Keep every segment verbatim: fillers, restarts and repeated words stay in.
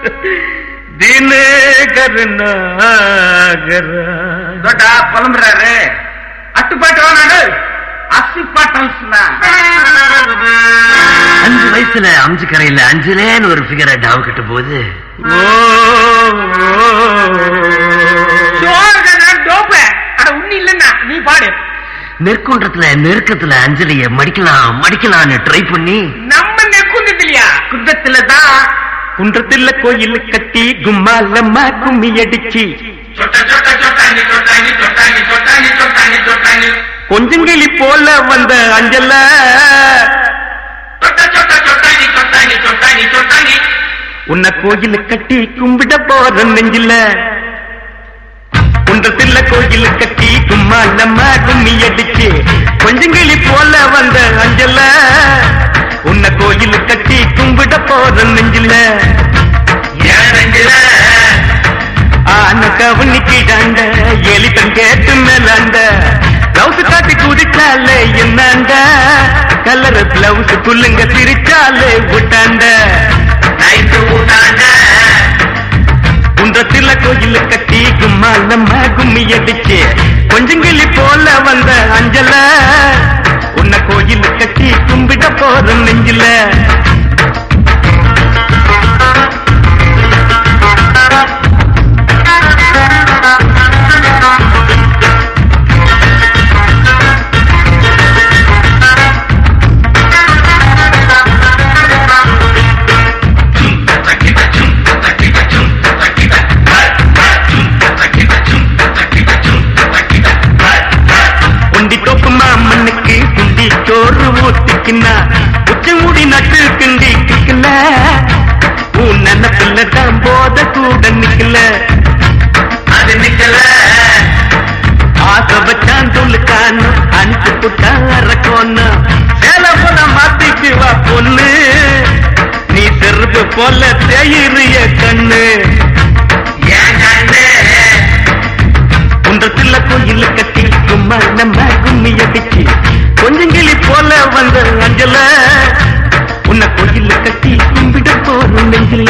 தினகர நாகரா புலம்புறாரு. அட்டுப்பாட்டு வாங்க அஞ்சு வயசுல அம்ஜி கரையில அஞ்சுலேன்னு ஒரு பிகரை டாவு கட்டும் போது உண்ணி இல்லன்னா நீ பாடு. நெற்குன்றத்துல நெருக்கத்துல அஞ்சலிய மடிக்கலாம் மடிக்கலான்னு ட்ரை பண்ணி நம்ம நெற்குன்றத்திலயா குன்றத்துலதான் குன்றத்துல கோயில் கட்டி கும்மாலம்மா கும்மி அடிச்சு கொஞ்சங்கிளி போல வந்த அஞ்சல உன்னை கோயில் கட்டி கும்பிட போற நெஞ்சில குன்றத்துல கோயில் கட்டி கும்மாலம்மா கும்மி அடிச்சு கொஞ்சங்கிளி போல வந்த அஞ்சல உன்னை கோயில் கட்டி கும்பிட போற நெஞ்சில ஆன கவனிக்கிடாண்ட எலித்தன் கேட்டு மேலாண்ட பிளவுஸ் காட்டி குடிச்சாலே என்னாண்ட கலர் பிளவுஸ் குள்ளுங்க சிரிச்சாலே விட்டாண்ட குன்றத்துல கோயில் கட்டி கும்மாலம்மா கும்மி அடிச்சு கொஞ்சங்கிளி போல வந்த அஞ்சல உன்னை கோயில் கட்டி கும்பிட போற நெஞ்சில மண்ணுக்கு குண்டி சோறு ஊத்திக்கினா உச்சமுடி நட்டு கிண்டி கிக்கல உன் நினைப்புலதான் போத கூட நிக்கல அது நிக்கல ஆசை வச்சான் சொல்லுக்கான அனுப்பு புட்டாரக்கோன்னு சேல போல மாத்திக்கு வா பொண்ணு நீ செருப்பு போல தேயிறிய கண்ணு குன்றத்துல கோயில் கட்டி கும்மா நம்ம கும்மி அடிச்சு கொஞ்சங்கிளி போல வந்த அஞ்சல உன்னை கோயில் கட்டி கும்பிட போற நெஞ்சில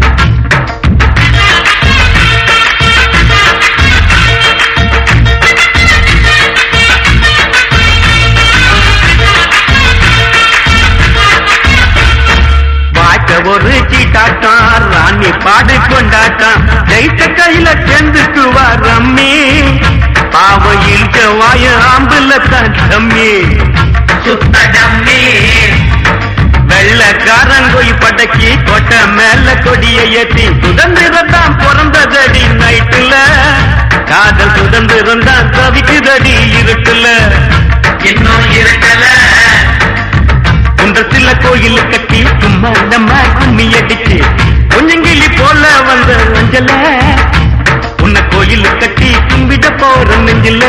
வாய்க்க ஒரு சீட்டாட்டம் ராணி பாடு கொண்டாட்டம் ஜெயித்த கையில சேர்ந்துக்குவா ரம்மி பாவையில் வாய ஆம்புல தான் தம்மி சுத்த டம்மி வெள்ளக்காரங்கோய் படக்கி கொட்ட மேல கொடிய ஏற்றி சுதந்திரம் தான் பிறந்ததடி நைட்டுல காதல் சுதந்திரம் தான் தவிக்குதடி இருக்குல இன்னும் இருக்கல குன்றத்துல கோயில் கட்டி சும்மா நம்ம கும்மி அடிச்சு கொஞ்சங்கிளி போல வந்த அஞ்சல உன்னை கோயில் கட்டி கும்பிட போற நெஞ்சில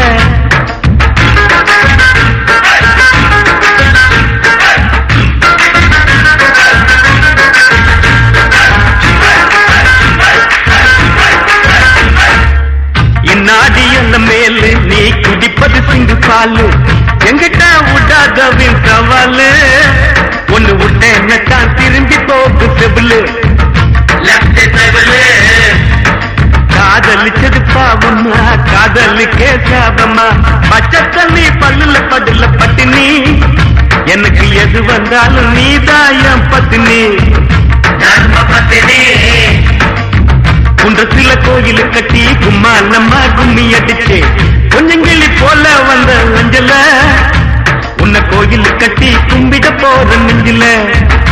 இந்நாடி அந்த மேலு நீ குடிப்பது சிங்கு பாலு எங்கிட்ட விடாதவின் சவாலு ஒண்ணு விட்ட என்னத்தான் திரும்பி போக்கு செவிலு காதலிச்சது பாவம்மா காதலுக்கே சாபம்மா பச்சை தண்ணி பல்லுல படுல பட்டினி எனக்கு எது வந்தாலும் நீ தாயம் பத்தினி தர்ம பத்தினி குன்றத்துல கோயில் கட்டி கும்மா நம்ம கும்மி அடிச்சு கொஞ்சங்கிளி போல வந்த அஞ்சல உன்னை கோயில் கட்டி கும்பிட போற நெஞ்சில